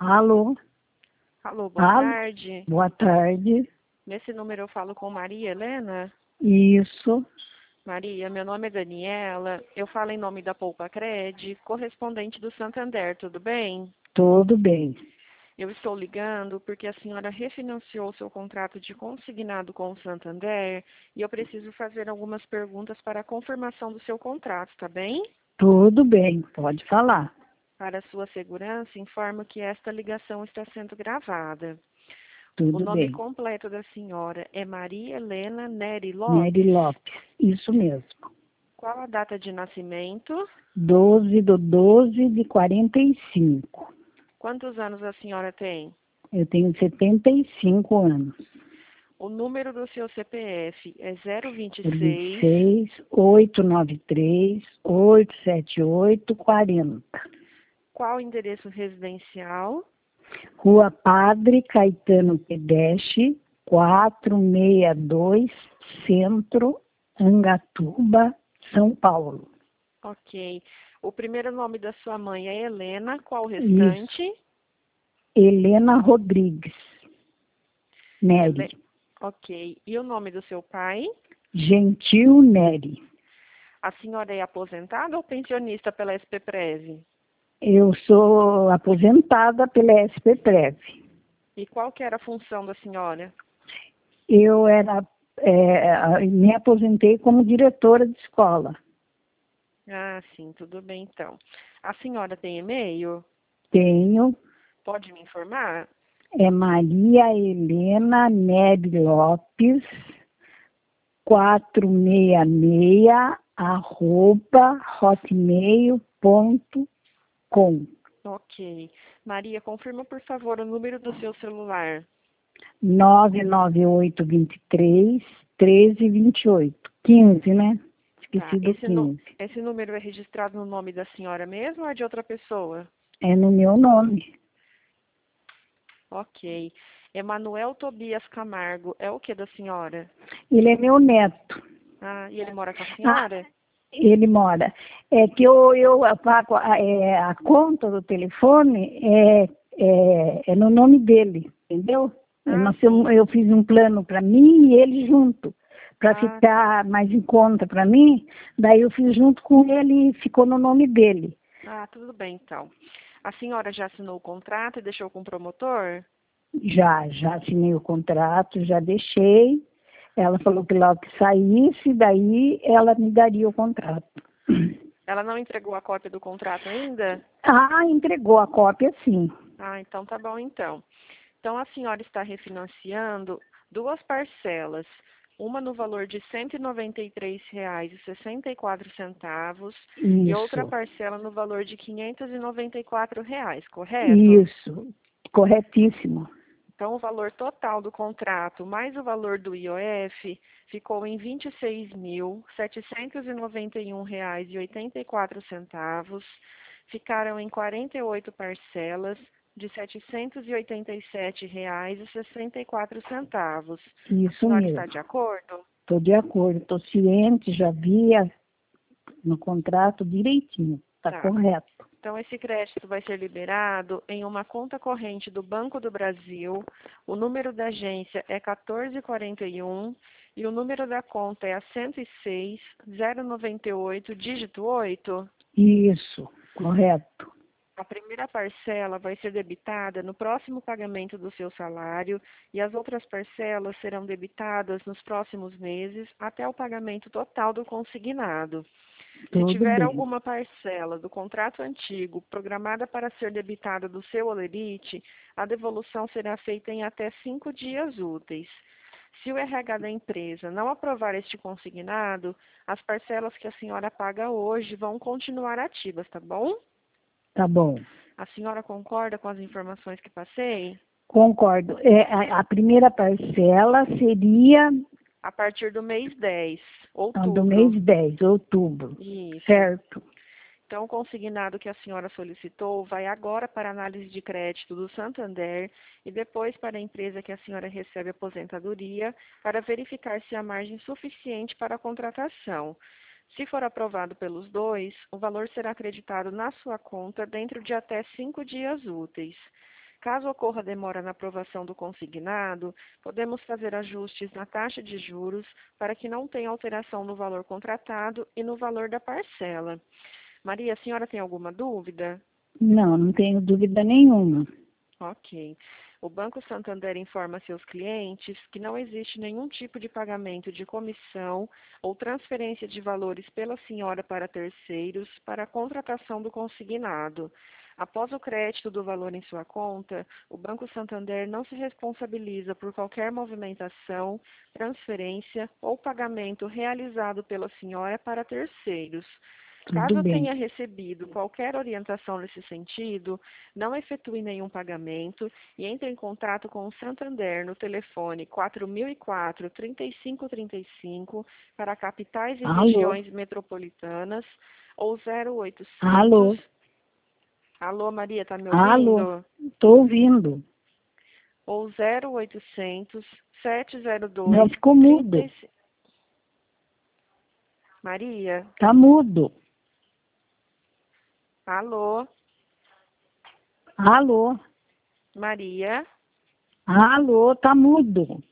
Alô? Alô, boa Alô? tarde. Boa tarde. Nesse número eu falo com Maria Helena. Isso. Maria, meu nome é Daniela. Eu falo em nome da Poupa Cred, correspondente do Santander, tudo bem? Tudo bem. Eu estou ligando porque a senhora refinanciou seu contrato de consignado com o Santander e eu preciso fazer algumas perguntas para a confirmação do seu contrato, tá bem? Tudo bem. Pode falar. Para a sua segurança, informo que esta ligação está sendo gravada. O Tudo nome bem. completo da senhora é Maria Helena Neri Nery Lopes. Lopes. Isso mesmo. Qual a data de nascimento? 12/12/45. Quantos anos a senhora tem? Eu tenho 75 anos. O número do seu CPF é 026. 26-893-878-40. Qual o endereço residencial? Rua Padre Caetano Pedestre, 462, Centro, Angatuba, São Paulo. Ok. O primeiro nome da sua mãe é Helena. Qual o Isso. restante? Helena Rodrigues. Nery. Ok. E o nome do seu pai? Gentil Nery. A senhora é aposentada ou pensionista pela SPPREV? Eu sou aposentada pela SPPREV. E qual que era a função da senhora? Eu me aposentei como diretora de escola. Ah, sim, tudo bem então. A senhora tem e-mail? Tenho. Pode me informar? É Maria Helena Nery Lopes, 466, @hotmail.com. Ok. Maria, confirma por favor o número do seu celular. 99823-1328. 15, né? Tá. Esqueci do 15. Esse número é registrado no nome da senhora mesmo ou é de outra pessoa? É no meu nome. Ok. Emanuel Tobias Camargo é o que da senhora? Ele é meu neto. Ah, e ele mora com a Ah, senhora? ele mora. É que eu pago a conta do telefone é no nome dele, entendeu? Ah, sim. Eu fiz um plano para mim e ele junto, para Ah, tá. ficar mais em conta para mim. Daí eu fiz junto com ele e ficou no nome dele. Ah, tudo bem então. A senhora já assinou o contrato e deixou com o promotor? Já assinei o contrato, já deixei. Ela falou que logo que saísse, daí ela me daria o contrato. Ela não entregou a cópia do contrato ainda? Ah, entregou a cópia, sim. Ah, então tá bom então. Então a senhora está refinanciando duas parcelas, uma no valor de R$ 193,64 e outra Isso, parcela no valor de R$ 594, correto? isso, corretíssimo. Então o valor total do contrato mais o valor do IOF ficou em R$ 26.791,84. Ficaram em 48 parcelas de R$ 787,64. A Isso senhora está mesmo. de acordo? Estou de acordo, estou ciente, já vi no contrato direitinho. Está Tá. correto. Então, esse crédito vai ser liberado em uma conta corrente do Banco do Brasil. O número da agência é 1441 e o número da conta é a 106.098, dígito 8. Isso, correto. A primeira parcela vai ser debitada no próximo pagamento do seu salário e as outras parcelas serão debitadas nos próximos meses até o pagamento total do consignado. Se Tudo tiver bem. alguma parcela do contrato antigo programada para ser debitada do seu holerite, a devolução será feita em até 5 dias úteis. Se o RH da empresa não aprovar este consignado, as parcelas que a senhora paga hoje vão continuar ativas, tá bom? Tá bom. A senhora concorda com as informações que passei? Concordo. A primeira parcela seria A partir do mês 10, a do mês outubro. 10, outubro. Isso. Certo. Então, o consignado que a senhora solicitou vai agora para a análise de crédito do Santander e depois para a empresa que a senhora recebe aposentadoria para verificar se há margem suficiente para a contratação. Se for aprovado pelos dois, o valor será acreditado na sua conta dentro de até 5 dias úteis. Caso ocorra demora na aprovação do consignado, podemos fazer ajustes na taxa de juros para que não tenha alteração no valor contratado e no valor da parcela. Maria, a senhora tem alguma dúvida? Não, não tenho dúvida nenhuma. Ok. O Banco Santander informa seus clientes que não existe nenhum tipo de pagamento de comissão ou transferência de valores pela senhora para terceiros para a contratação do consignado. Após o crédito do valor em sua conta, o Banco Santander não se responsabiliza por qualquer movimentação, transferência ou pagamento realizado pela senhora para terceiros. Tudo Caso bem. tenha recebido qualquer orientação nesse sentido, não efetue nenhum pagamento e entre em contato com o Santander no telefone 4004-3535 para capitais e Alô? regiões metropolitanas ou 0800. Alô? Alô, Maria, tá me Alô? ouvindo? Estou ouvindo. Ou 0800 Não, 702 ficou mudo. 35. Maria, Está mudo. alô, Alô? Maria. Alô? Está mudo.